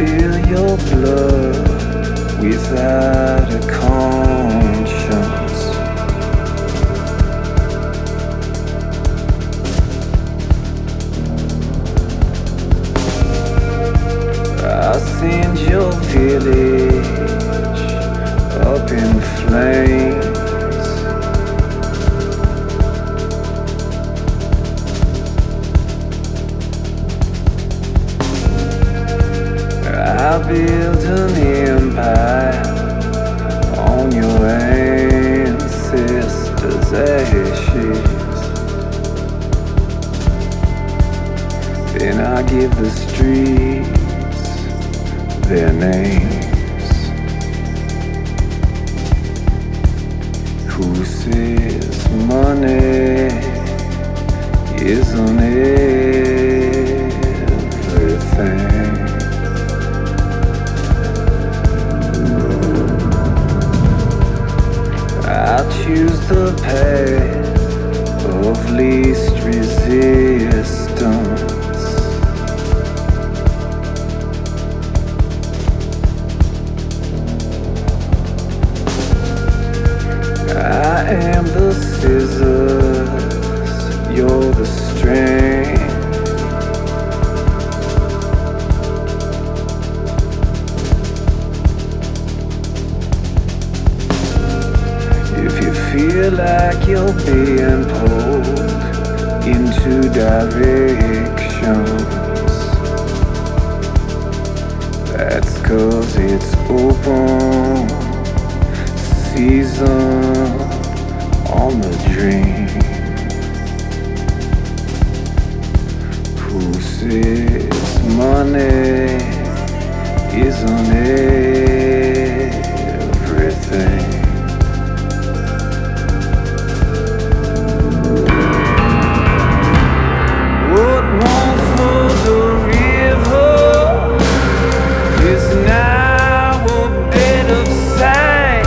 spill your blood without a conscience. I'll send your village up in flames. I'll build an empire on your ancestors' ashes. Then I'll give the streets their names. Who says money isn't everything? I'll choose the path of least resistance. I am the scissors, you're the string. If you feel like you're being pulled into directions, that's 'cause it's open season on the dream. Who says money isn't everything? What once was a river is now a bed of sand.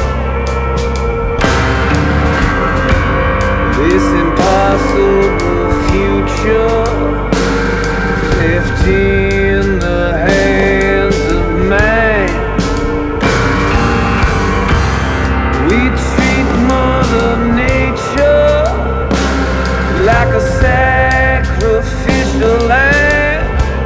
This impossible future left in the hands of man. We treat Mother Nature like a sacrificial lamb.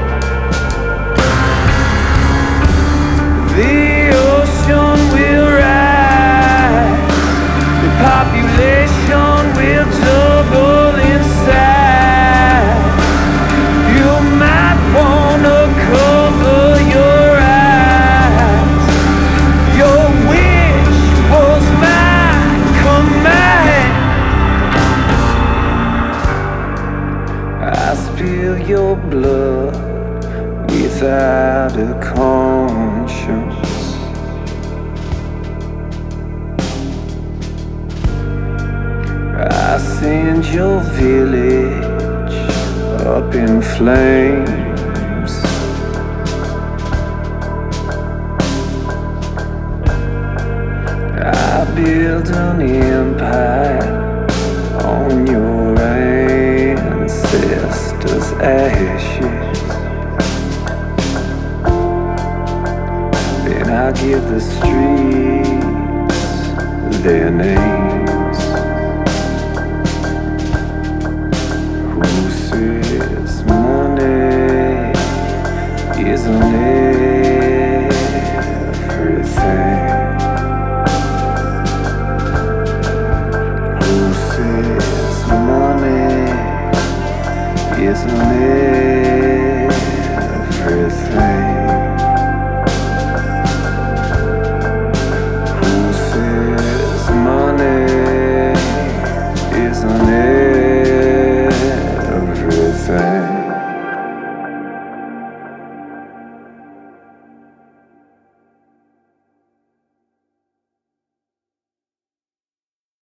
The ocean will rise, the population will double inside. You might wanna cover your eyes. Your wish was my command. I spill your blood without a conscience. I send your village up in flames. I build an empire on your ancestors' ashes. Then I give the streets their names.